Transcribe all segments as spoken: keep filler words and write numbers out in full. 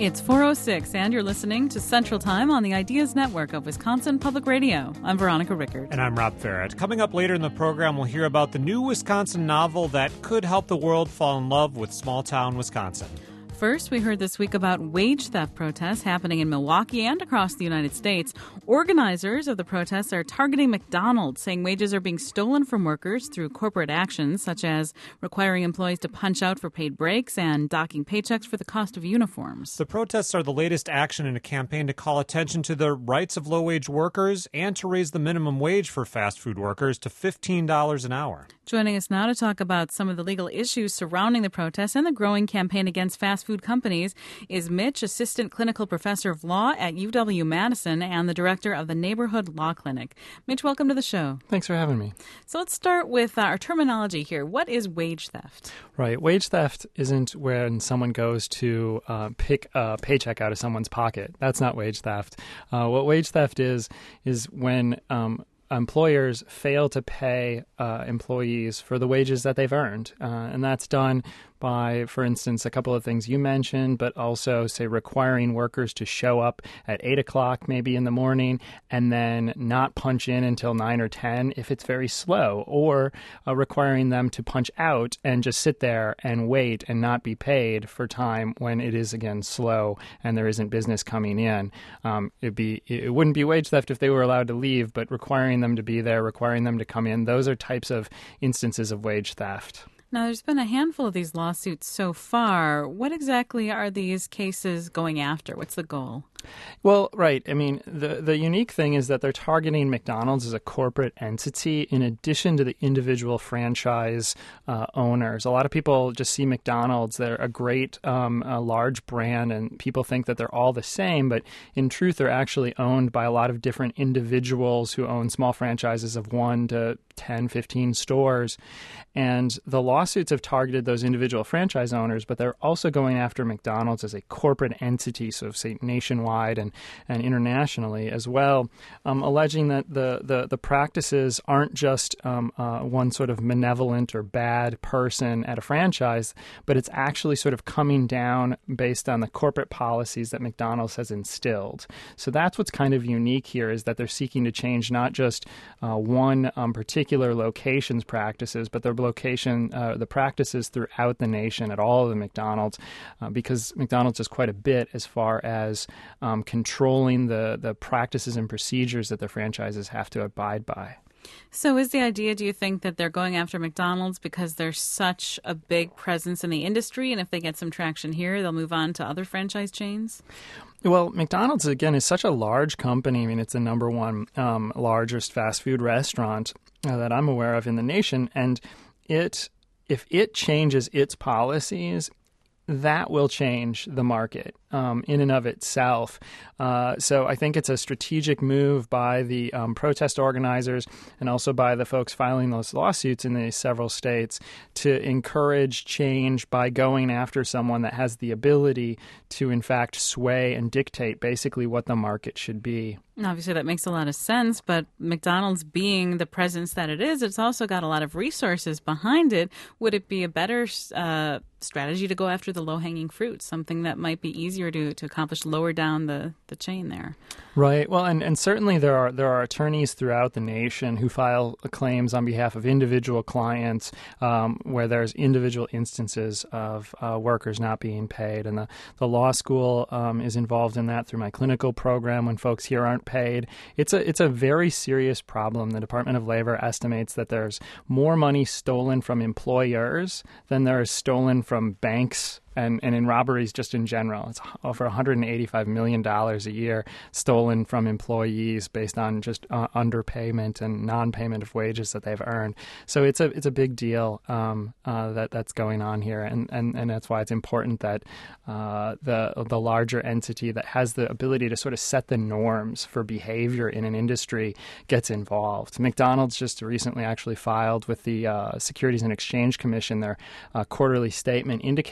It's four oh six, and you're listening to Central Time on the Ideas Network of Wisconsin Public Radio. I'm Veronica Rickert. And I'm Rob Farrett. Coming up later in the program, we'll hear about the new Wisconsin novel that could help the world fall in love with small-town Wisconsin. First, we heard this week about wage theft protests happening in Milwaukee and across the United States. Organizers of the protests are targeting McDonald's, saying wages are being stolen from workers through corporate actions, such as requiring employees to punch out for paid breaks and docking paychecks for the cost of uniforms. The protests are the latest action in a campaign to call attention to the rights of low-wage workers and to raise the minimum wage for fast food workers to fifteen dollars an hour. Joining us now to talk about some of the legal issues surrounding the protests and the growing campaign against fast food companies is Mitch, Assistant Clinical Professor of Law at U W-Madison and the Director of the Neighborhood Law Clinic. Mitch, welcome to the show. Thanks for having me. So let's start with uh, our terminology here. What is wage theft? Right. Wage theft isn't when someone goes to uh, pick a paycheck out of someone's pocket. That's not wage theft. Uh, what wage theft is, is when um, employers fail to pay uh, employees for the wages that they've earned. Uh, and that's done by, for instance, a couple of things you mentioned, but also, say, requiring workers to show up at eight o'clock maybe in the morning and then not punch in until nine or ten if it's very slow, or uh, requiring them to punch out and just sit there and wait and not be paid for time when it is, again, slow and there isn't business coming in. Um, it'd be, it wouldn't be wage theft if they were allowed to leave, but requiring them to be there, requiring them to come in, those are types of instances of wage theft. Now, there's been a handful of these lawsuits so far. What exactly are these cases going after? What's the goal? Well, right. I mean, the the unique thing is that they're targeting McDonald's as a corporate entity in addition to the individual franchise uh, owners. A lot of people just see McDonald's. They're a great, um, a large brand, and people think that they're all the same. But in truth, they're actually owned by a lot of different individuals who own small franchises of one to ten, fifteen stores. And the lawsuits have targeted those individual franchise owners, but they're also going after McDonald's as a corporate entity, so say nationwide and, and internationally as well, um, alleging that the, the, the practices aren't just um, uh, one sort of malevolent or bad person at a franchise, but it's actually sort of coming down based on the corporate policies that McDonald's has instilled. So that's what's kind of unique here, is that they're seeking to change not just uh, one um, particular location's practices, but their location, uh, the practices throughout the nation at all of the McDonald's, uh, because McDonald's does quite a bit as far as um, controlling the, the practices and procedures that the franchises have to abide by. So is the idea, do you think, that they're going after McDonald's because they're such a big presence in the industry, and if they get some traction here, they'll move on to other franchise chains? Well, McDonald's, again, is such a large company. I mean, it's the number one um, largest fast food restaurant uh, that I'm aware of in the nation, and it if it changes its policies, that will change the market um, in and of itself. Uh, so I think it's a strategic move by the um, protest organizers and also by the folks filing those lawsuits in the several states to encourage change by going after someone that has the ability to, in fact, sway and dictate basically what the market should be. Obviously, that makes a lot of sense, but McDonald's being the presence that it is, it's also got a lot of resources behind it. Would it be a better uh, strategy to go after the low-hanging fruit, something that might be easier to, to accomplish lower down the, the chain there? Right. Well, and, and certainly there are there are attorneys throughout the nation who file claims on behalf of individual clients um, where there's individual instances of uh, workers not being paid. And the, the law school um, is involved in that through my clinical program when folks here aren't paid. It's a it's a very serious problem. The Department of Labor estimates that there's more money stolen from employers than there is stolen from banks and, and in robberies just in general. It's over one hundred eighty-five million dollars a year stolen from employees based on just uh, underpayment and non-payment of wages that they've earned. So it's a it's a big deal um, uh, that that's going on here, and, and, and that's why it's important that uh, the the larger entity that has the ability to sort of set the norms for behavior in an industry gets involved. McDonald's just recently actually filed with the uh, Securities and Exchange Commission their uh, quarterly statement indicating that they're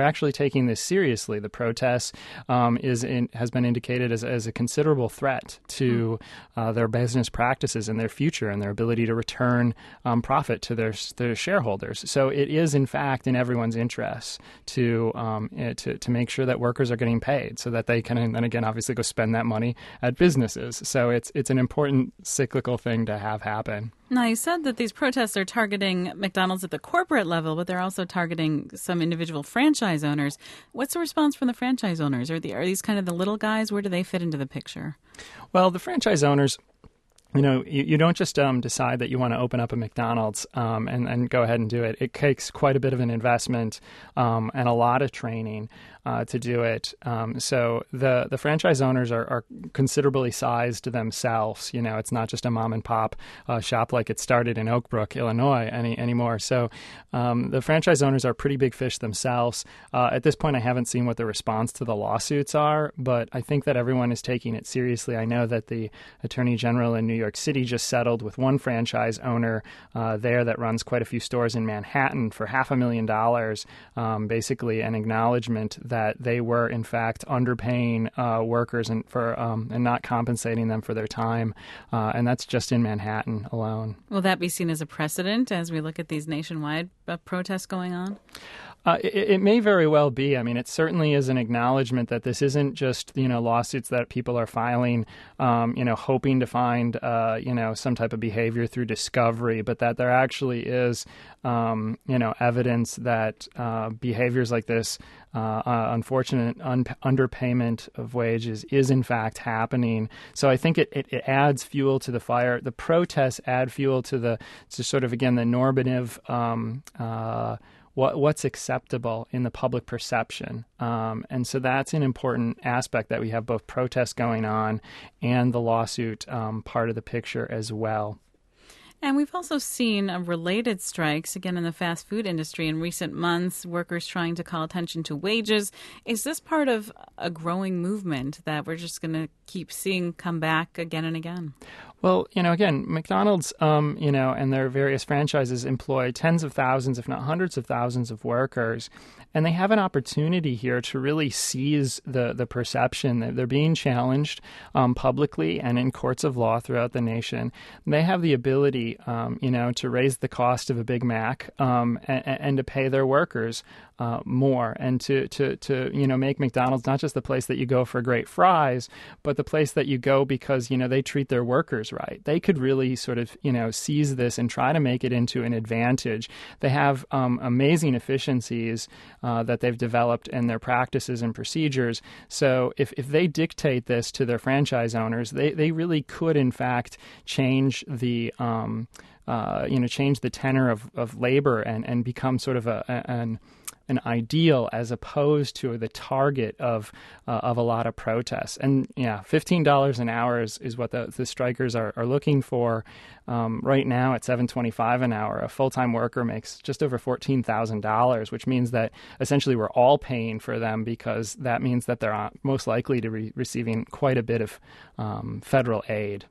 they're actually taking this seriously. The protest um, is in, has been indicated as, as a considerable threat to uh, their business practices and their future and their ability to return um, profit to their their shareholders. So it is, in fact, in everyone's interest to um, to to make sure that workers are getting paid, so that they can, and then again, obviously, go spend that money at businesses. So it's it's an important cyclical thing to have happen. Now, you said that these protests are targeting McDonald's at the corporate level, but they're also targeting some individual franchise owners. What's the response from the franchise owners? Are, the, are these kind of the little guys? Where do they fit into the picture? Well, the franchise owners, you know, you, you don't just um, decide that you want to open up a McDonald's um, and, and go ahead and do it. It takes quite a bit of an investment um, and a lot of training uh, to do it. Um, so the the franchise owners are, are considerably sized themselves. You know, it's not just a mom and pop uh, shop like it started in Oak Brook, Illinois, any anymore. So um, the franchise owners are pretty big fish themselves. Uh, at this point, I haven't seen what the response to the lawsuits are, but I think that everyone is taking it seriously. I know that the Attorney General in New York City just settled with one franchise owner uh, there that runs quite a few stores in Manhattan for half a million dollars, um, basically an acknowledgement that they were, in fact, underpaying uh, workers and for um, and not compensating them for their time. Uh, and that's just in Manhattan alone. Will that be seen as a precedent as we look at these nationwide uh, protests going on? Uh, it, it may very well be. I mean, it certainly is an acknowledgement that this isn't just, you know, lawsuits that people are filing, um, you know, hoping to find, uh, you know, some type of behavior through discovery, but that there actually is, um, you know, evidence that uh, behaviors like this, uh, uh, unfortunate un- underpayment of wages is in fact happening. So I think it, it, it adds fuel to the fire. The protests add fuel to the, to sort of, again, the normative, um, uh, What what's acceptable in the public perception. Um, and so that's an important aspect, that we have both protests going on and the lawsuit um, part of the picture as well. And we've also seen uh, related strikes, again, in the fast food industry in recent months, workers trying to call attention to wages. Is this part of a growing movement that we're just going to keep seeing come back again and again? Well, you know, again, McDonald's, um, you know, and their various franchises employ tens of thousands, if not hundreds of thousands of workers. And they have an opportunity here to really seize the, the perception that they're being challenged um, publicly and in courts of law throughout the nation. They have the ability, um, you know, to raise the cost of a Big Mac um, and, and to pay their workers uh, more, and to, to, to, you know, make McDonald's not just the place that you go for great fries, but the place that you go because, you know, they treat their workers right. They could really sort of, you know, seize this and try to make it into an advantage. They have um, amazing efficiencies uh, that they've developed in their practices and procedures. So if, if they dictate this to their franchise owners, they, they really could, in fact, change the um, uh, you know change the tenor of, of labor and, and become sort of a, a, an an ideal as opposed to the target of uh, of a lot of protests. And yeah, fifteen dollars an hour is, is what the, the strikers are, are looking for. Um, right now at seven twenty-five an hour, a full-time worker makes just over fourteen thousand dollars, which means that essentially we're all paying for them, because that means that they're most likely to be receiving quite a bit of um, federal aid.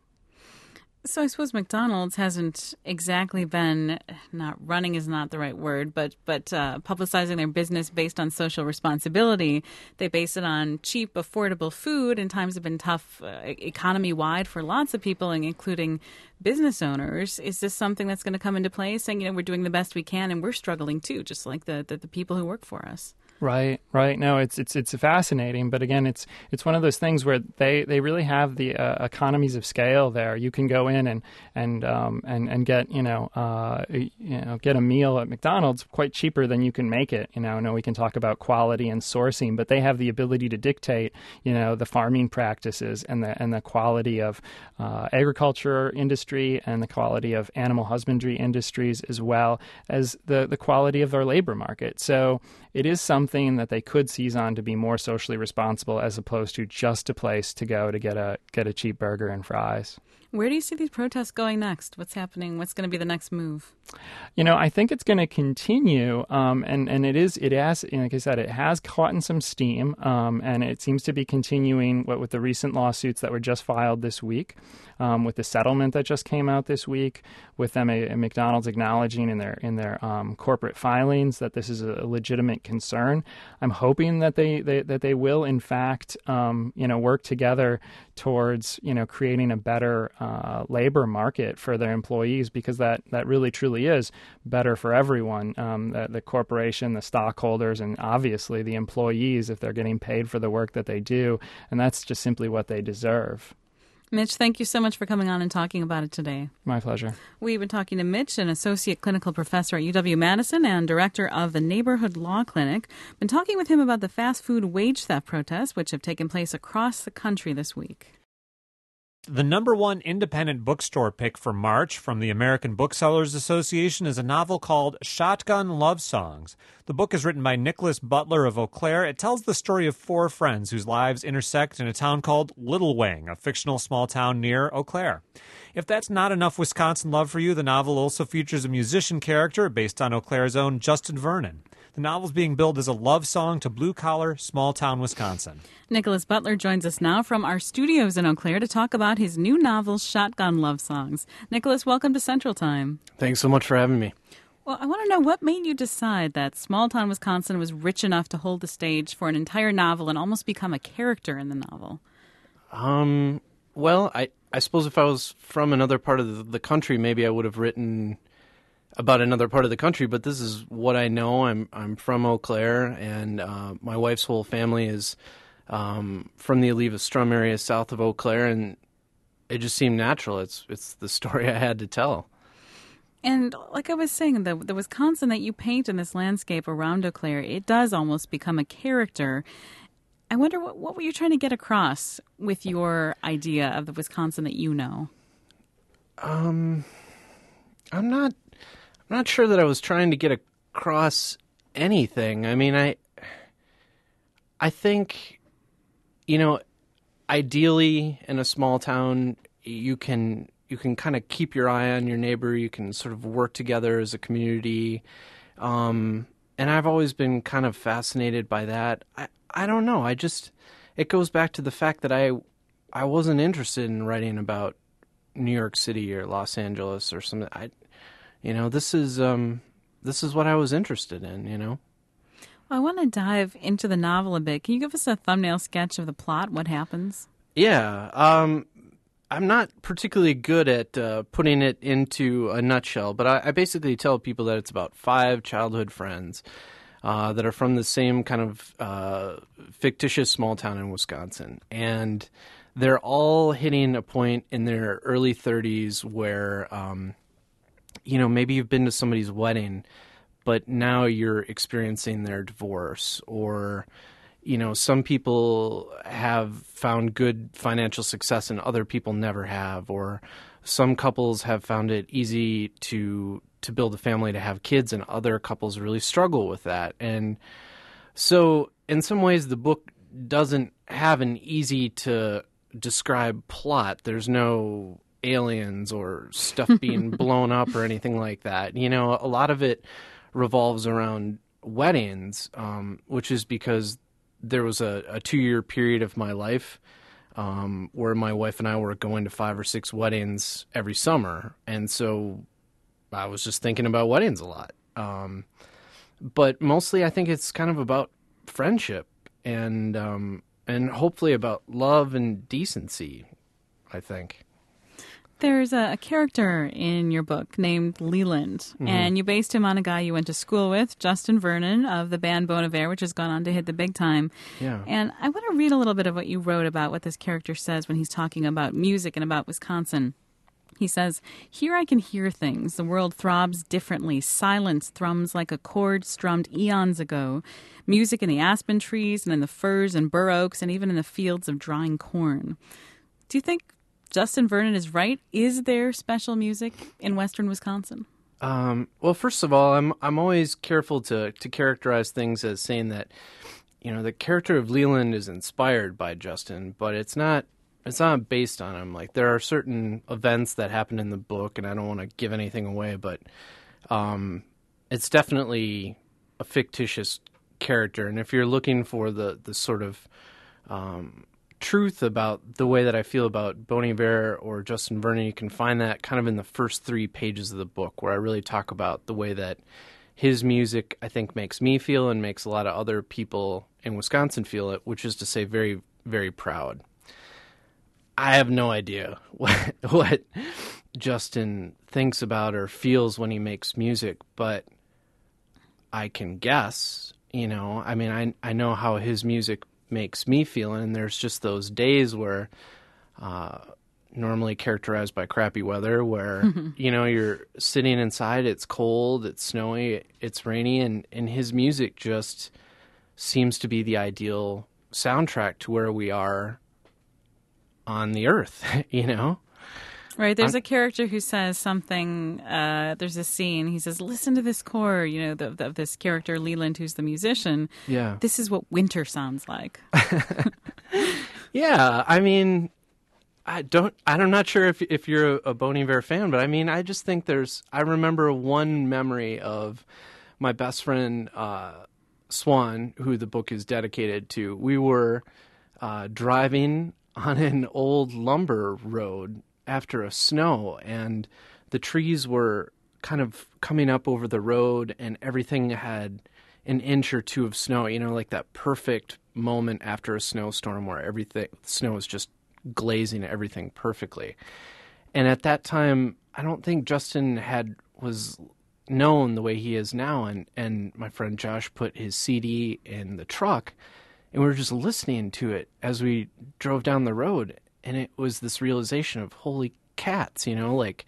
So I suppose McDonald's hasn't exactly been, not running is not the right word, but but uh, publicizing their business based on social responsibility. They base it on cheap, affordable food, and times have been tough uh, economy-wide for lots of people, including business owners. Is this something that's going to come into play, saying, you know, we're doing the best we can and we're struggling too, just like the, the, the people who work for us? Right, right. No, it's it's it's fascinating, but again, it's it's one of those things where they, they really have the uh, economies of scale there. You can go in and and um, and and get you know uh, you know get a meal at McDonald's quite cheaper than you can make it. You know, I know we can talk about quality and sourcing, but they have the ability to dictate you know the farming practices and the and the quality of uh, agriculture industry and the quality of animal husbandry industries, as well as the the quality of their labor market. So it is something that they could seize on to be more socially responsible, as opposed to just a place to go to get a get a cheap burger and fries. Where do you see these protests going next? What's happening? What's going to be the next move? You know, I think it's going to continue, um, and and it is it has, like I said, it has caught in some steam, um, and it seems to be continuing what with the recent lawsuits that were just filed this week, um, with the settlement that just came out this week, with them a, a McDonald's acknowledging in their in their um, corporate filings that this is a legitimate concern. I'm hoping that they, they that they will in fact, um, you know, work together towards you know creating a better uh, labor market for their employees, because that that really truly is better for everyone, um, the, the corporation, the stockholders, and obviously the employees if they're getting paid for the work that they do. And that's just simply what they deserve. Mitch, thank you so much for coming on and talking about it today. My pleasure. We've been talking to Mitch, an associate clinical professor at U W-Madison and director of the Neighborhood Law Clinic. Been talking with him about the fast food wage theft protests, which have taken place across the country this week. The number one independent bookstore pick for March from the American Booksellers Association is a novel called Shotgun Love Songs. The book is written by Nicholas Butler of Eau Claire. It tells the story of four friends whose lives intersect in a town called Little Wing, a fictional small town near Eau Claire. If that's not enough Wisconsin love for you, the novel also features a musician character based on Eau Claire's own Justin Vernon. The novel is being billed as a love song to blue-collar, small-town Wisconsin. Nicholas Butler joins us now from our studios in Eau Claire to talk about his new novel, Shotgun Love Songs. Nicholas, welcome to Central Time. Thanks so much for having me. Well, I want to know what made you decide that small-town Wisconsin was rich enough to hold the stage for an entire novel and almost become a character in the novel? Um, well, I, I suppose if I was from another part of the, the country, maybe I would have written about another part of the country, but this is what I know. I'm I'm from Eau Claire, and uh, my wife's whole family is um, from the Aliva Strum area south of Eau Claire, and it just seemed natural. It's it's the story I had to tell. And like I was saying, the, the Wisconsin that you paint in this landscape around Eau Claire, it does almost become a character. I wonder, what, what were you trying to get across with your idea of the Wisconsin that you know? Um, I'm not... I'm not sure that I was trying to get across anything. I mean, I I think, you know, ideally in a small town, you can you can kind of keep your eye on your neighbor. You can sort of work together as a community. Um, and I've always been kind of fascinated by that. I, I don't know. I just, it goes back to the fact that I I wasn't interested in writing about New York City or Los Angeles or something. I You know, this is um, this is what I was interested in, you know. Well, I want to dive into the novel a bit. Can you give us a thumbnail sketch of the plot? What happens? Yeah. Um, I'm not particularly good at uh, putting it into a nutshell, but I, I basically tell people that it's about five childhood friends uh, that are from the same kind of uh, fictitious small town in Wisconsin. And they're all hitting a point in their early thirties where Um, you know, maybe you've been to somebody's wedding, but now you're experiencing their divorce. Or, you know, some people have found good financial success and other people never have. Or some couples have found it easy to to build a family, to have kids, and other couples really struggle with that. And so in some ways the book doesn't have an easy to describe plot. There's no aliens or stuff being blown up or anything like that. You know, a lot of it revolves around weddings, um, which is because there was a, a two-year period of my life um, where my wife and I were going to five or six weddings every summer. And so I was just thinking about weddings a lot. Um, but mostly I think it's kind of about friendship and um, and hopefully about love and decency, I think. There's a, a character in your book named Leland, mm-hmm. and you based him on a guy you went to school with, Justin Vernon of the band Bon Iver, which has gone on to hit the big time. Yeah. And I want to read a little bit of what you wrote about what this character says when he's talking about music and about Wisconsin. He says, "Here I can hear things. The world throbs differently. Silence thrums like a chord strummed eons ago. Music in the aspen trees and in the firs and bur oaks and even in the fields of drying corn." Do you think Justin Vernon is right? Is there special music in western Wisconsin? Um, well, first of all, I'm I'm always careful to to characterize things as saying that, you know, the character of Leland is inspired by Justin, but it's not it's not based on him. Like, there are certain events that happen in the book, and I don't want to give anything away, but um, it's definitely a fictitious character. And if you're looking for the, the sort of um, truth about the way that I feel about Bon Iver or Justin Vernon, you can find that kind of in the first three pages of the book, where I really talk about the way that his music, I think, makes me feel and makes a lot of other people in Wisconsin feel it, which is to say very, very proud. I have no idea what, what Justin thinks about or feels when he makes music, but I can guess, you know, I mean, I, I know how his music makes me feel, and there's just those days where, uh, normally characterized by crappy weather, where, you know, you're sitting inside, it's cold, it's snowy, it's rainy, and, and his music just seems to be the ideal soundtrack to where we are on the earth, you know? Right. There's I'm, a character who says something, uh, there's a scene, he says, listen to this chord, you know, of the, the, this character, Leland, who's the musician. Yeah. This is what winter sounds like. Yeah. I mean, I don't, I'm not sure if, if you're a Bon Iver fan, but I mean, I just think there's, I remember one memory of my best friend, uh, Swan, who the book is dedicated to. We were uh, driving on an old lumber road after a snow, and the trees were kind of coming up over the road, and everything had an inch or two of snow, you know, like that perfect moment after a snowstorm where everything, snow is just glazing everything perfectly. And at that time, I don't think Justin had was known the way he is now, and, and my friend Josh put his C D in the truck, and we were just listening to it as we drove down the road, and it was this realization of, holy cats, you know, like,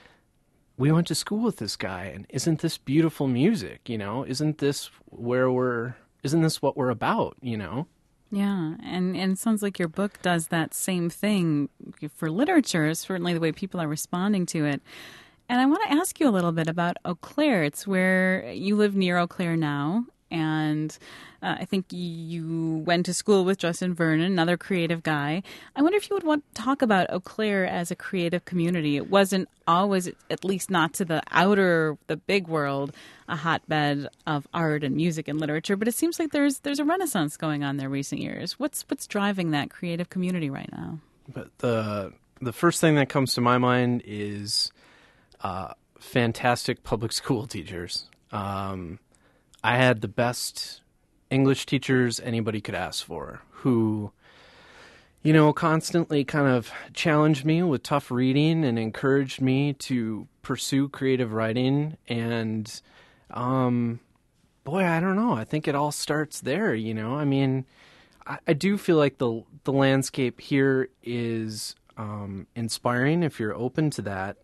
we went to school with this guy, and isn't this beautiful music, you know? Isn't this where we're, isn't this what we're about, you know? Yeah, and, and it sounds like your book does that same thing for literature, certainly the way people are responding to it. And I want to ask you a little bit about Eau Claire. It's where you live near Eau Claire now, and uh, I think you went to school with Justin Vernon, another creative guy. I wonder if you would want to talk about Eau Claire as a creative community. It wasn't always, at least not to the outer, the big world, a hotbed of art and music and literature, but it seems like there's there's a renaissance going on there recent years. What's what's driving that creative community right now? But the the first thing that comes to my mind is uh, fantastic public school teachers. Um, I had the best English teachers anybody could ask for, who, you know, constantly kind of challenged me with tough reading and encouraged me to pursue creative writing. And, um, boy, I don't know. I think it all starts there, you know. I mean, I, I do feel like the the landscape here is um, inspiring if you're open to that.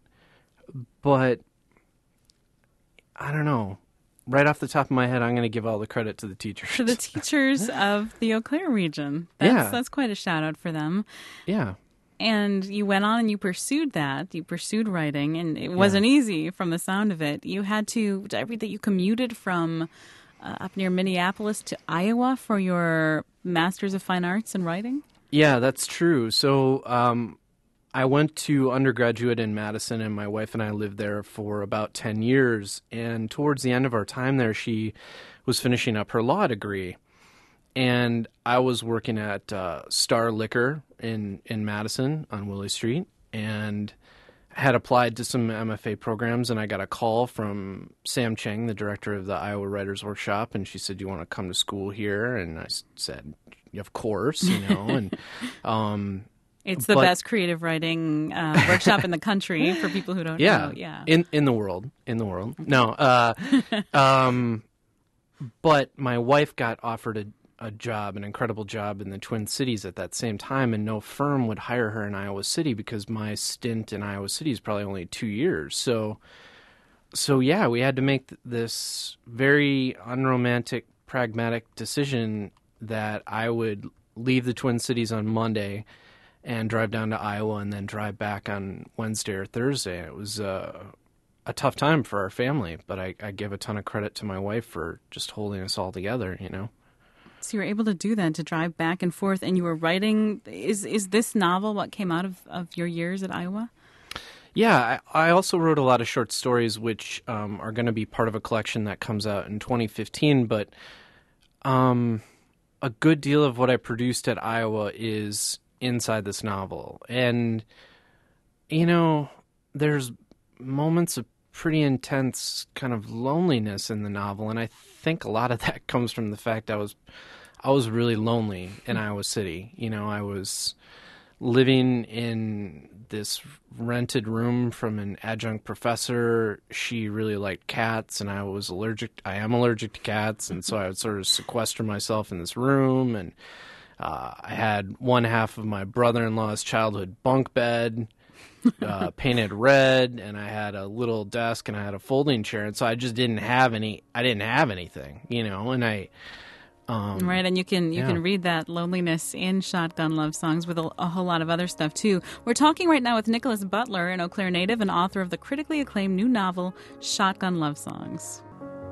But I don't know. Right off the top of my head, I'm going to give all the credit to the teachers. To the teachers of the Eau Claire region. That's, Yeah. that's quite a shout out for them. Yeah. And you went on and you pursued that. You pursued writing, and it wasn't easy from the sound of it. You had to, did I read that you commuted from uh, up near Minneapolis to Iowa for your Master's of Fine Arts in Writing? Yeah, that's true. So um, I went to undergraduate in Madison, and my wife and I lived there for about ten years. And towards the end of our time there, she was finishing up her law degree. And I was working at uh, Star Liquor in, in Madison on Willie Street, and had applied to some M F A programs, and I got a call from Sam Cheng, the director of the Iowa Writers Workshop, and she said, "Do you want to come to school here?" And I said, "Of course," you know, and um, It's the but- best creative writing uh, workshop in the country for people who don't yeah, know. Yeah. in in the world, in the world. No, uh, um, but my wife got offered a, a job, an incredible job in the Twin Cities at that same time, and no firm would hire her in Iowa City because my stint in Iowa City is probably only two years. So, so yeah, we had to make th- this very unromantic, pragmatic decision that I would leave the Twin Cities on Monday and drive down to Iowa and then drive back on Wednesday or Thursday. It was uh, a tough time for our family, but I, I give a ton of credit to my wife for just holding us all together, you know? So you were able to do that, to drive back and forth, and you were writing. Is is this novel what came out of, of your years at Iowa? Yeah, I, I also wrote a lot of short stories, which um, are going to be part of a collection that comes out in twenty fifteen. But um, a good deal of what I produced at Iowa is inside this novel. And, you know, there's moments of pretty intense kind of loneliness in the novel, and I think a lot of that comes from the fact I was I was really lonely in Iowa City. You know, I was living in this rented room from an adjunct professor. She really liked cats, and I was allergic. I am allergic to cats, and so I would sort of sequester myself in this room. And uh, I had one half of my brother-in-law's childhood bunk bed uh, painted red, and I had a little desk, and I had a folding chair, and so I just didn't have any. I didn't have anything, you know, and I. Um, right, and you can you yeah. can read that loneliness in Shotgun Love Songs with a, a whole lot of other stuff too. We're talking right now with Nicholas Butler, an Eau Claire native and author of the critically acclaimed new novel Shotgun Love Songs.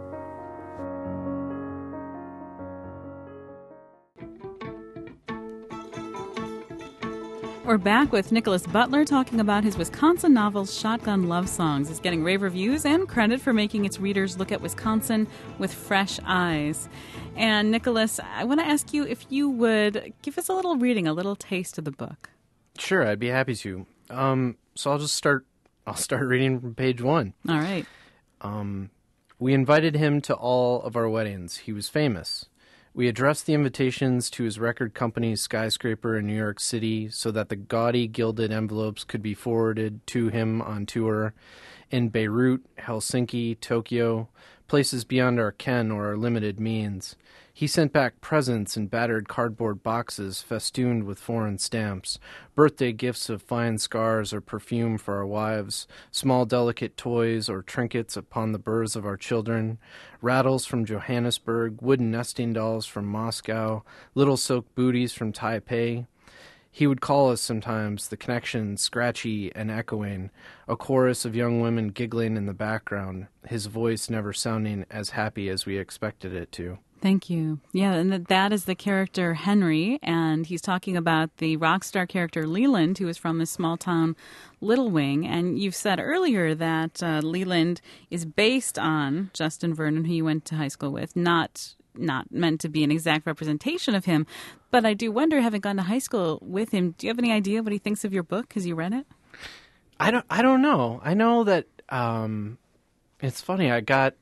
We're back with Nicholas Butler talking about his Wisconsin novel Shotgun Love Songs. It's getting rave reviews and credit for making its readers look at Wisconsin with fresh eyes. And Nicholas, I want to ask you if you would give us a little reading, a little taste of the book. Sure, I'd be happy to. Um, so I'll just start. I'll start reading from page one. All right. Um, we invited him to all of our weddings. He was famous. We addressed the invitations to his record company's skyscraper in New York City so that the gaudy gilded envelopes could be forwarded to him on tour in Beirut, Helsinki, Tokyo, places beyond our ken or our limited means. He sent back presents in battered cardboard boxes festooned with foreign stamps, birthday gifts of fine scars or perfume for our wives, small delicate toys or trinkets upon the burrs of our children, rattles from Johannesburg, wooden nesting dolls from Moscow, little silk booties from Taipei. He would call us sometimes, the connection scratchy and echoing, a chorus of young women giggling in the background, his voice never sounding as happy as we expected it to. Thank you. Yeah, and that is the character Henry, and he's talking about the rock star character Leland, who is from this small town, Little Wing. And you've said earlier that uh, Leland is based on Justin Vernon, who you went to high school with, not not meant to be an exact representation of him. But I do wonder, having gone to high school with him, do you have any idea what he thinks of your book? Has you read it? I don't. I don't know. I know that um, it's funny. I got.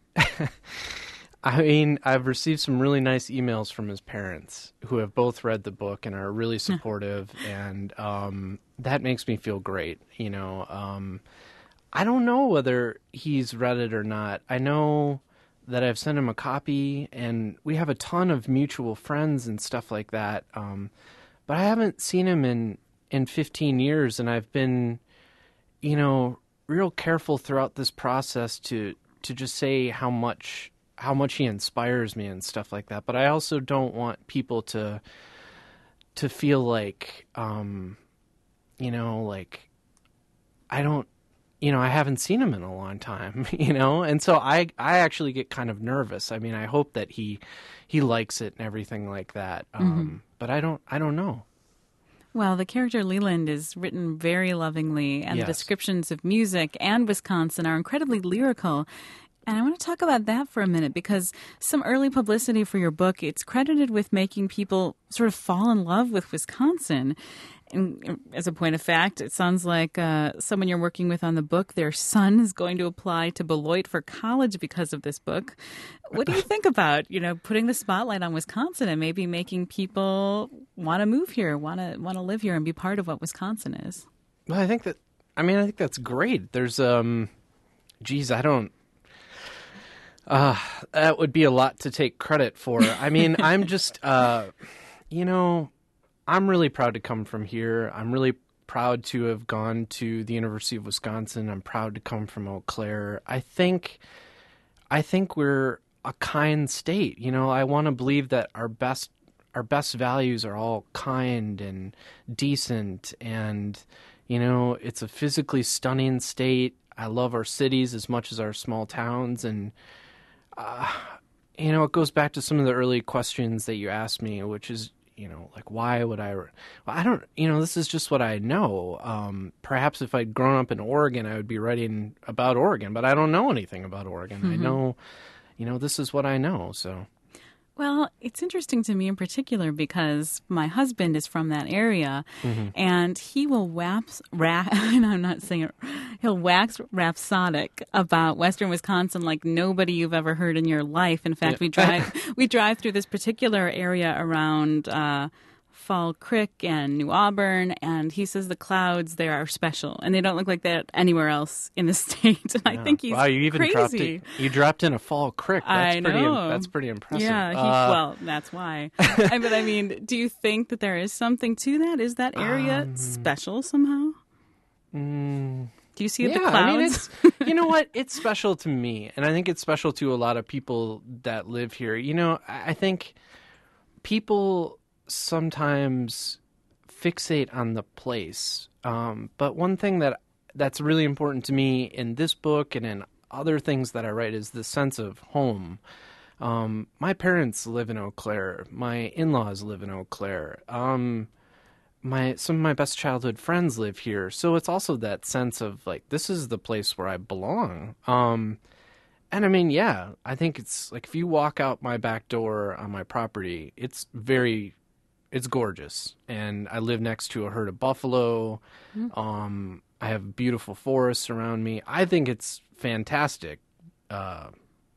I mean, I've received some really nice emails from his parents who have both read the book and are really supportive, and um, that makes me feel great. You know, um, I don't know whether he's read it or not. I know that I've sent him a copy, and we have a ton of mutual friends and stuff like that. Um, but I haven't seen him in, in fifteen years, and I've been, you know, real careful throughout this process to to just say how much. how much he inspires me and stuff like that. But I also don't want people to to feel like, um, you know, like I don't, you know, I haven't seen him in a long time, you know? And so I, I actually get kind of nervous. I mean, I hope that he he likes it and everything like that. Um, mm-hmm. But I don't, I don't know. Well, the character Leland is written very lovingly, and yes. The descriptions of music and Wisconsin are incredibly lyrical. And I want to talk about that for a minute, because some early publicity for your book, it's credited with making people sort of fall in love with Wisconsin. And as a point of fact, it sounds like uh, someone you're working with on the book, their son is going to apply to Beloit for college because of this book. What do you think about, you know, putting the spotlight on Wisconsin and maybe making people want to move here, want to want to live here and be part of what Wisconsin is? Well, I think that, I mean, I think that's great. There's, um, geez, I don't, Uh, that would be a lot to take credit for. I mean, I'm just, uh, you know, I'm really proud to come from here. I'm really proud to have gone to the University of Wisconsin. I'm proud to come from Eau Claire. I think, I think we're a kind state. You know, I want to believe that our best, our best values are all kind and decent, and, you know, it's a physically stunning state. I love our cities as much as our small towns, and Uh, you know, it goes back to some of the early questions that you asked me, which is, you know, like, why would I? Well, I don't, you know, this is just what I know. Um, perhaps if I'd grown up in Oregon, I would be writing about Oregon, but I don't know anything about Oregon. Mm-hmm. I know, you know, this is what I know. So. Well, it's interesting to me in particular because my husband is from that area, mm-hmm. and he will wax, ra- and I'm not saying it, he'll wax rhapsodic about Western Wisconsin like nobody you've ever heard in your life. In fact, yeah. we drive we drive through this particular area around uh, Fall Creek and New Auburn, and he says the clouds there are special, and they don't look like that anywhere else in the state. And yeah. I think he's wow, you even crazy. dropped it. You dropped in a Fall Creek. That's I pretty. know. That's pretty impressive. Yeah. He, uh, well, that's why. I, but I mean, do you think that there is something to that? Is that area um, special somehow? Mm, do you see yeah, the clouds? I mean, it's, you know what? It's special to me, and I think it's special to a lot of people that live here. You know, I think people sometimes fixate on the place. Um, but one thing that that's really important to me in this book and in other things that I write is the sense of home. Um, my parents live in Eau Claire. My in-laws live in Eau Claire. Um, my some of my best childhood friends live here. So it's also that sense of like, this is the place where I belong. Um, and I mean, yeah, I think it's like if you walk out my back door on my property, it's very It's gorgeous, and I live next to a herd of buffalo. Mm-hmm. Um, I have beautiful forests around me. I think it's fantastic, uh,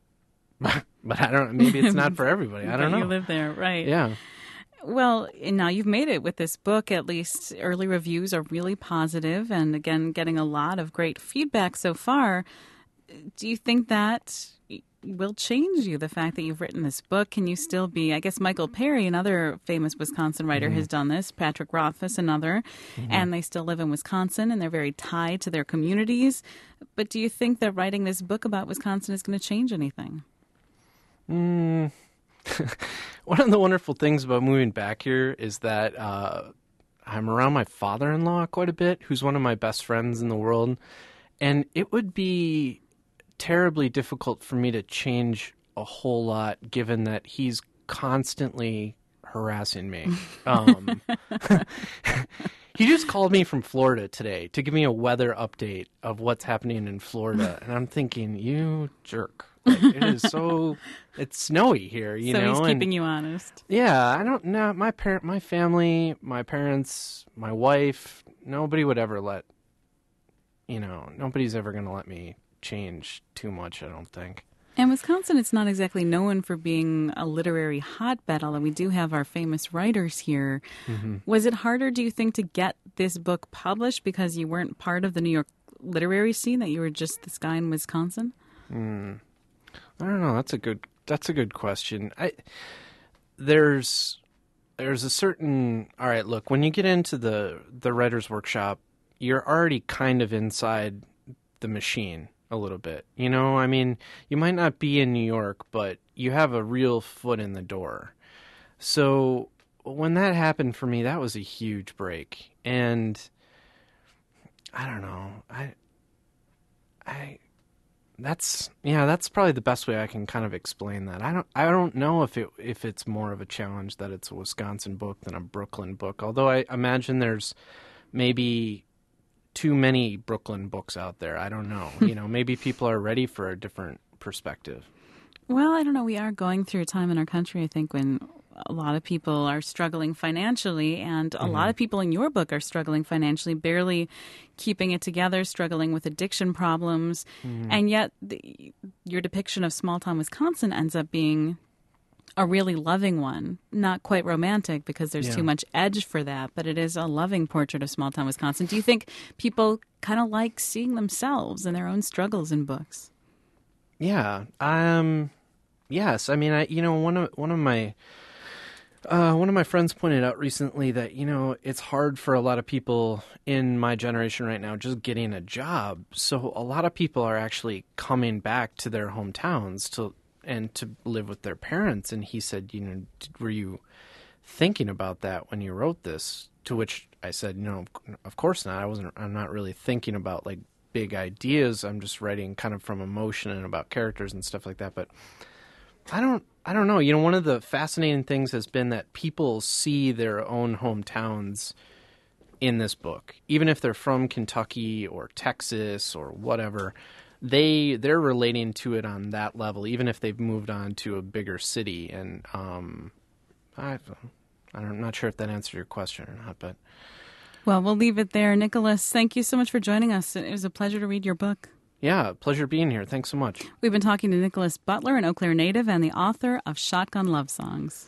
but I don't. Maybe it's not for everybody. I don't know. You live there, right? Yeah. Well, now you've made it with this book. At least early reviews are really positive, and again, getting a lot of great feedback so far. Do you think that will change you, the fact that you've written this book? Can you still be, I guess Michael Perry, another famous Wisconsin writer, mm-hmm. has done this, Patrick Rothfuss, another, mm-hmm. and they still live in Wisconsin, and they're very tied to their communities. But do you think that writing this book about Wisconsin is going to change anything? Mm. One of the wonderful things about moving back here is that uh, I'm around my father-in-law quite a bit, who's one of my best friends in the world, and it would be terribly difficult for me to change a whole lot, given that he's constantly harassing me. Um, he just called me from Florida today to give me a weather update of what's happening in Florida, and I'm thinking, you jerk. Like, it is so, it's snowy here, you so know. So he's keeping and, you honest. Yeah, I don't know. My parent, my family, my parents, my wife, nobody would ever let, you know, nobody's ever going to let me change too much, I don't think. And Wisconsin, it's not exactly known for being a literary hotbed, although we do have our famous writers here. Mm-hmm. Was it harder, do you think, to get this book published because you weren't part of the New York literary scene, that you were just this guy in Wisconsin? Mm. I don't know. That's a good. That's a good question. I there's there's a certain. All right, look. When you get into the the writer's workshop, you're already kind of inside the machine a little bit. You know, I mean, you might not be in New York, but you have a real foot in the door. So when that happened for me, that was a huge break. And I don't know. I I. That's yeah. That's probably the best way I can kind of explain that. I don't. I don't know if it if it's more of a challenge that it's a Wisconsin book than a Brooklyn book. Although I imagine there's maybe too many Brooklyn books out there. I don't know. You know, maybe people are ready for a different perspective. Well, I don't know. We are going through a time in our country, I think, when a lot of people are struggling financially, and a mm-hmm. lot of people in your book are struggling financially, barely keeping it together, struggling with addiction problems. Mm-hmm. And yet the, your depiction of small-town Wisconsin ends up being a really loving one. Not quite romantic because there's yeah. too much edge for that, but it is a loving portrait of small-town Wisconsin. Do you think people kind of like seeing themselves and their own struggles in books? Yeah. Um, yes. I mean, I you know, one of one of my Uh, one of my friends pointed out recently that, you know, it's hard for a lot of people in my generation right now just getting a job. So a lot of people are actually coming back to their hometowns to and to live with their parents. And he said, you know, were you thinking about that when you wrote this? To which I said, no, of course not. I wasn't. I'm not really thinking about like big ideas. I'm just writing kind of from emotion and about characters and stuff like that. But I don't I don't know. You know, one of the fascinating things has been that people see their own hometowns in this book. Even if they're from Kentucky or Texas or whatever, they they're relating to it on that level, even if they've moved on to a bigger city. And um, I, I'm not sure if that answered your question or not, but well, we'll leave it there. Nicholas, thank you so much for joining us. It was a pleasure to read your book. Yeah, pleasure being here. Thanks so much. We've been talking to Nicholas Butler, an Eau Claire native and the author of Shotgun Love Songs.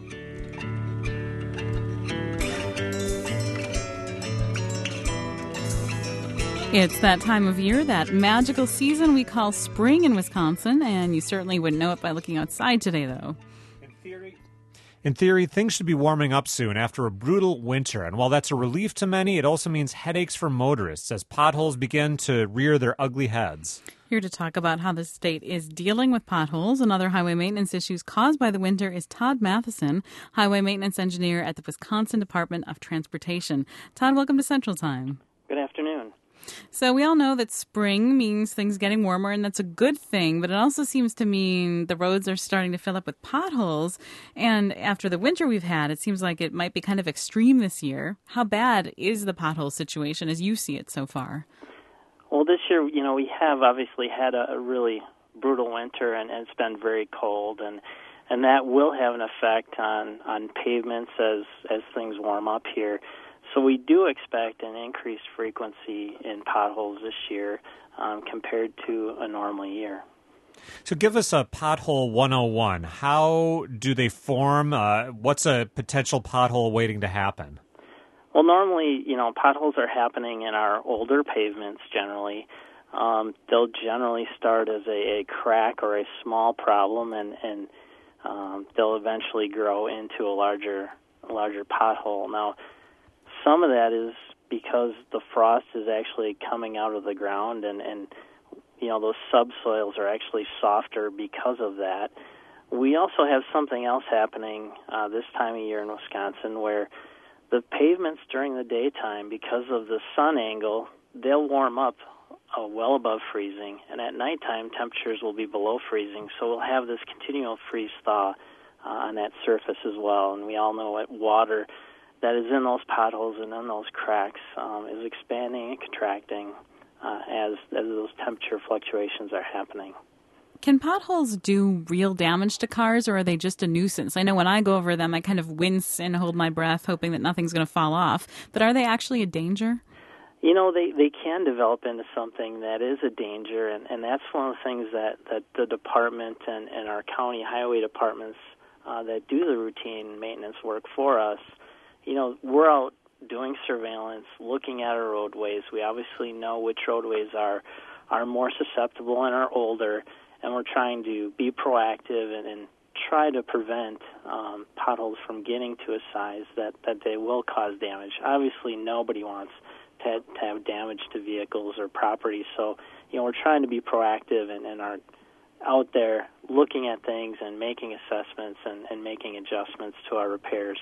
It's that time of year, that magical season we call spring in Wisconsin, and you certainly wouldn't know it by looking outside today, though. In theory, in theory, things should be warming up soon after a brutal winter, and while that's a relief to many, it also means headaches for motorists as potholes begin to rear their ugly heads. Here to talk about how the state is dealing with potholes and other highway maintenance issues caused by the winter is Todd Matheson, highway maintenance engineer at the Wisconsin Department of Transportation. Todd, welcome to Central Time. Good afternoon. So we all know that spring means things getting warmer, and that's a good thing, but it also seems to mean the roads are starting to fill up with potholes. And after the winter we've had, it seems like it might be kind of extreme this year. How bad is the pothole situation as you see it so far? Well, this year, you know, we have obviously had a, a really brutal winter, and, and it's been very cold, and and that will have an effect on, on pavements as, as things warm up here. So we do expect an increased frequency in potholes this year um, compared to a normal year. So give us a pothole one oh one. How do they form? Uh, what's a potential pothole waiting to happen? Well, normally, you know, potholes are happening in our older pavements generally. Um, they'll generally start as a, a crack or a small problem, and, and um, they'll eventually grow into a larger, a larger pothole. Now, some of that is because the frost is actually coming out of the ground, and, and you know, those subsoils are actually softer because of that. We also have something else happening uh, this time of year in Wisconsin where the pavements during the daytime, because of the sun angle, they'll warm up uh, well above freezing, and at nighttime temperatures will be below freezing, so we'll have this continual freeze-thaw uh, on that surface as well. And we all know that water that is in those potholes and in those cracks um, is expanding and contracting uh, as, as those temperature fluctuations are happening. Can potholes do real damage to cars, or are they just a nuisance? I know when I go over them, I kind of wince and hold my breath, hoping that nothing's going to fall off. But are they actually a danger? You know, they, they can develop into something that is a danger, and, and that's one of the things that, that the department and, and our county highway departments uh, that do the routine maintenance work for us, you know, we're out doing surveillance, looking at our roadways. We obviously know which roadways are, are more susceptible and are older, and we're trying to be proactive and, and try to prevent um, potholes from getting to a size that, that they will cause damage. Obviously, nobody wants to have, to have damage to vehicles or property, so you know we're trying to be proactive and, and are out there looking at things and making assessments and, and making adjustments to our repairs.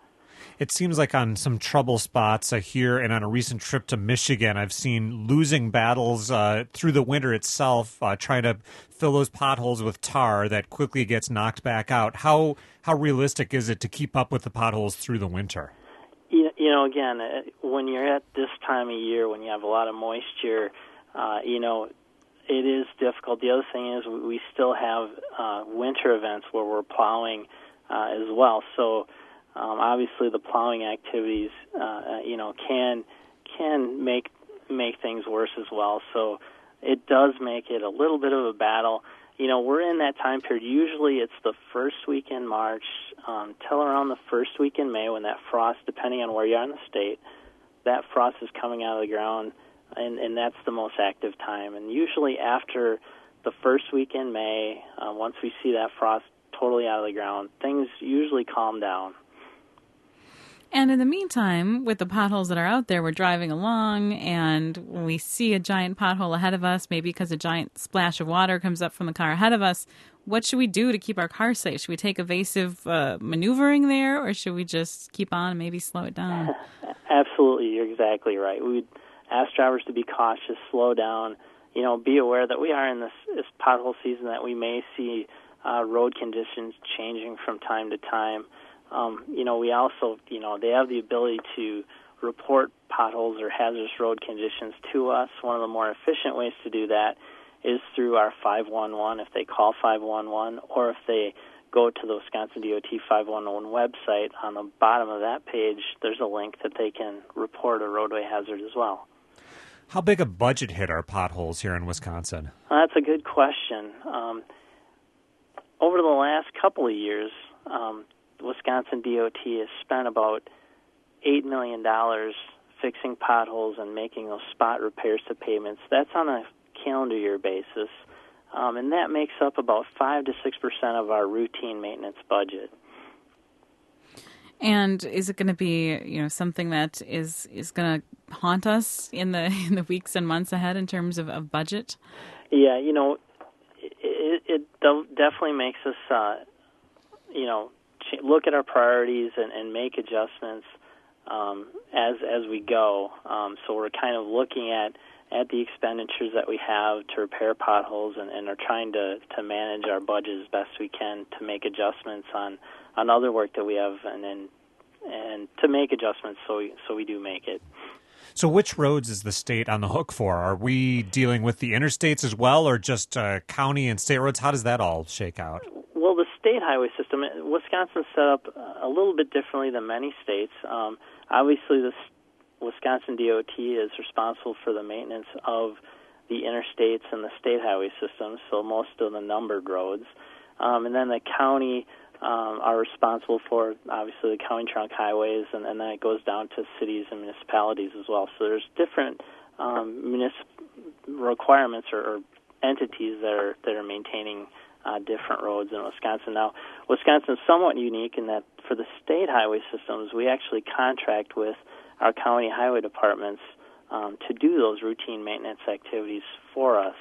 It seems like on some trouble spots uh, here and on a recent trip to Michigan, I've seen losing battles uh, through the winter itself, uh, trying to fill those potholes with tar that quickly gets knocked back out. How how realistic is it to keep up with the potholes through the winter? You, you know, again, uh, when you're at this time of year, when you have a lot of moisture, uh, you know, it is difficult. The other thing is we still have uh, winter events where we're plowing uh, as well. So Um, obviously, the plowing activities, uh, you know, can can make make things worse as well. So it does make it a little bit of a battle. You know, we're in that time period. Usually, it's the first week in March um, till around the first week in May when that frost, depending on where you are in the state, that frost is coming out of the ground, and, and that's the most active time. And usually, after the first week in May, uh, once we see that frost totally out of the ground, things usually calm down. And in the meantime, with the potholes that are out there, we're driving along and we see a giant pothole ahead of us, maybe because a giant splash of water comes up from the car ahead of us. What should we do to keep our car safe? Should we take evasive uh, maneuvering there, or should we just keep on and maybe slow it down? Absolutely, you're exactly right. We'd ask drivers to be cautious, slow down, you know, be aware that we are in this, this pothole season, that we may see uh, road conditions changing from time to time. Um, you know, we also, you know, they have the ability to report potholes or hazardous road conditions to us. One of the more efficient ways to do that is through our five one one, if they call five one one, or if they go to the Wisconsin D O T five one one website. On the bottom of that page, there's a link that they can report a roadway hazard as well. How big a budget hit are potholes here in Wisconsin? Well, that's a good question. Um, over the last couple of years, um, Wisconsin D O T has spent about eight million dollars fixing potholes and making those spot repairs to pavements. That's on a calendar year basis, um, and that makes up about five to six percent of our routine maintenance budget. And is it going to be, you know, something that is is going to haunt us in the in the weeks and months ahead in terms of, of budget? Yeah, you know, it, it definitely makes us, uh, you know, look at our priorities and, and make adjustments um, as as we go. Um, so we're kind of looking at, at the expenditures that we have to repair potholes and, and are trying to, to manage our budget as best we can to make adjustments on, on other work that we have and then and to make adjustments so we, so we do make it. So which roads is the state on the hook for? Are we dealing with the interstates as well, or just uh, county and state roads? How does that all shake out? Well, the state highway system, Wisconsin's set up a little bit differently than many states. Um, obviously, the Wisconsin D O T is responsible for the maintenance of the interstates and the state highway systems, so most of the numbered roads. Um, and then the county um, are responsible for, obviously, the county trunk highways, and, and then it goes down to cities and municipalities as well. So there's different um, municip- requirements or, or entities that are that are maintaining uh, different roads in Wisconsin. Now, Wisconsin is somewhat unique in that for the state highway systems, we actually contract with our county highway departments um, to do those routine maintenance activities for us.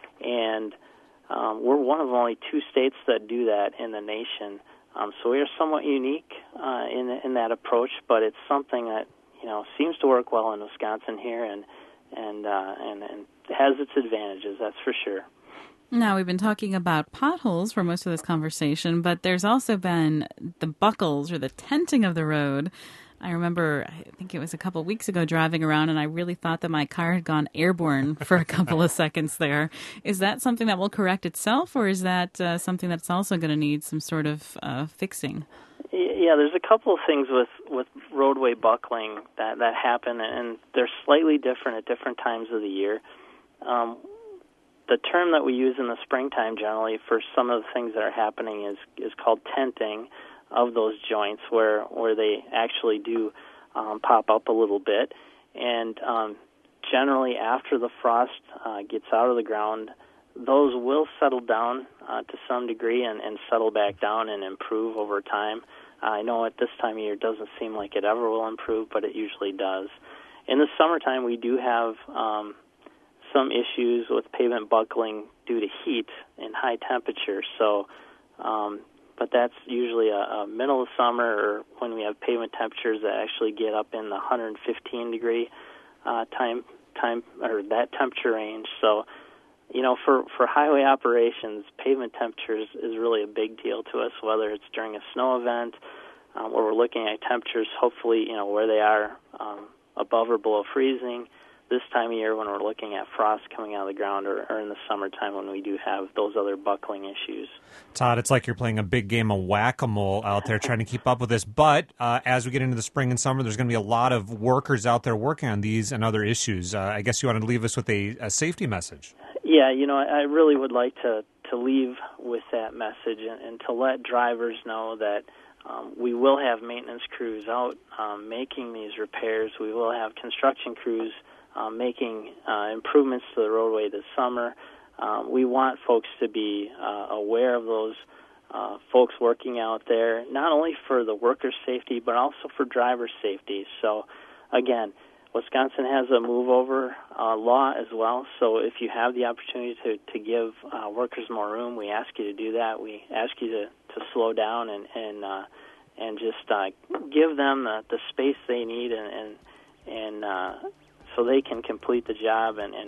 And um, we're one of only two states that do that in the nation. Um, so we are somewhat unique uh, in in that approach, but it's something that, you know, seems to work well in Wisconsin here and and uh, and, and has its advantages, that's for sure. Now, we've been talking about potholes for most of this conversation, but there's also been the buckles or the tenting of the road. I remember, I think it was a couple of weeks ago, driving around, and I really thought that my car had gone airborne for a couple of seconds there. Is that something that will correct itself, or is that uh, something that's also going to need some sort of uh, fixing? Yeah, there's a couple of things with, with roadway buckling that, that happen, and they're slightly different at different times of the year. Um, the term that we use in the springtime generally for some of the things that are happening is, is called tenting of those joints, where where they actually do um, pop up a little bit. And um, generally after the frost uh, gets out of the ground, those will settle down uh, to some degree and, and settle back down and improve over time. Uh, I know at this time of year it doesn't seem like it ever will improve, but it usually does. In the summertime, we do have um, some issues with pavement buckling due to heat and high temperatures. So um, but that's usually a, a middle of summer or when we have pavement temperatures that actually get up in the one hundred fifteen degree uh, time time or that temperature range. So, you know, for, for highway operations, pavement temperatures is really a big deal to us, whether it's during a snow event um, where we're looking at temperatures, hopefully, you know, where they are um, above or below freezing. This time of year when we're looking at frost coming out of the ground, or, or in the summertime when we do have those other buckling issues. Todd, it's like you're playing a big game of whack-a-mole out there trying to keep up with this. But uh, as we get into the spring and summer, there's going to be a lot of workers out there working on these and other issues. Uh, I guess you want to leave us with a, a safety message. Yeah, you know, I really would like to, to leave with that message and, and to let drivers know that Um, we will have maintenance crews out um, making these repairs. We will have construction crews um, making uh, improvements to the roadway this summer. Um, we want folks to be uh, aware of those uh, folks working out there, not only for the workers' safety, but also for driver safety. So, again, Wisconsin has a move-over uh, law as well, so if you have the opportunity to, to give uh, workers more room, we ask you to do that. We ask you to, to slow down and and, uh, and just uh, give them the, the space they need and and, and uh, so they can complete the job and, and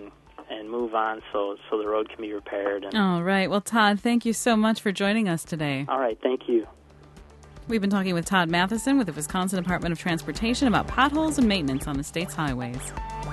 and move on so so the road can be repaired. And, All right. Well, Todd, thank you so much for joining us today. all right, thank you. We've been talking with Todd Matheson with the Wisconsin Department of Transportation about potholes and maintenance on the state's highways.